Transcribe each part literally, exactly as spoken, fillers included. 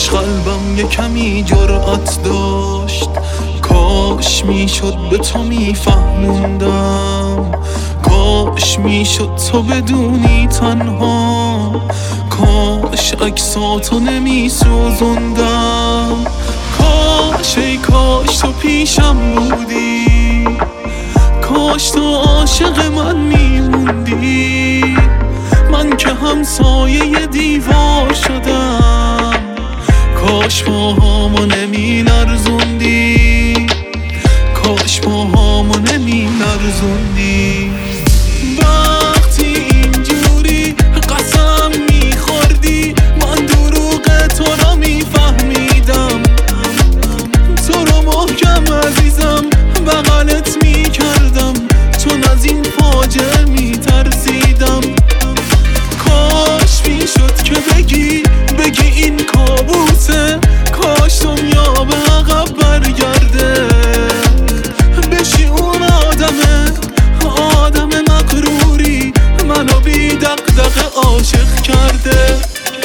کاش قلبم یه کمی جرأت داشت، کاش میشد به تو میفهموندم، کاش میشد تو بدونی تنها، کاش عکساتو نمیسوزوندم، کاش ای کاش تو پیشم بودی، کاش تو عاشق من میموندی، من که همسایه دیوار شدم، کاش پاهامو نمی لرزوندی، کاش پاهامو نمی لرزوندی. وقتی اینجوری قسم میخوردی من دروغ تو را میفهمیدم، تو رو محکم عزیزم بغلت میکردم، چون از این فاجعه میترسیدم، کاش میشد که بگی بگی این کابوسه، کاش دنیا به عقب برگرده، بشی اون آدمه آدم مغروری منو بی دغدغه عاشق کرده.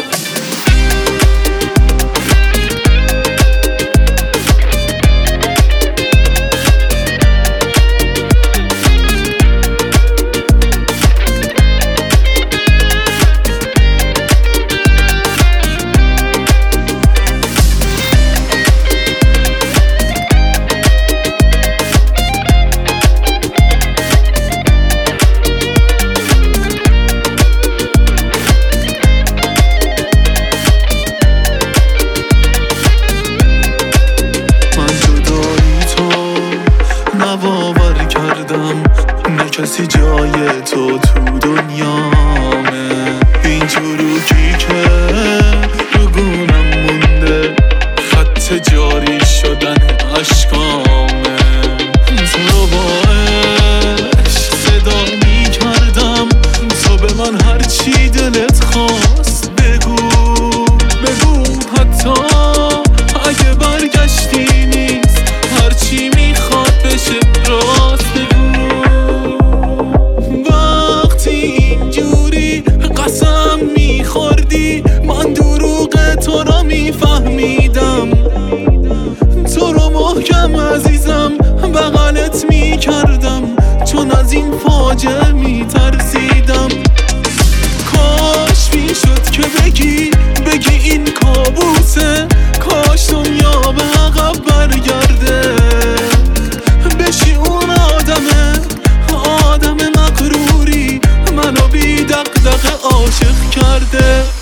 باور کردم نه کسی جای تو تو دنیامه، این چروکی که رو گونم مونده خط جاری شدن عشقامه، تو رو با عشق صدا می کردم، تو به من هرچی دلت خواست بگو بگو، حتی اگه برگشتی نیست هرچی میخواد بشه راست بگو. وقتی اینجوری قسم میخوردی من دروغ تو را میفهمیدم، تو رو محکم عزیزم بغلت میکردم، چون از این فاجعه میترسیدم، کاش میشد که بگی بگی این کابوسه، کاش دنیا به عقب برگرده، بشی اون آدمه آدم مغروری منو بی دغدغه عاشق کرده.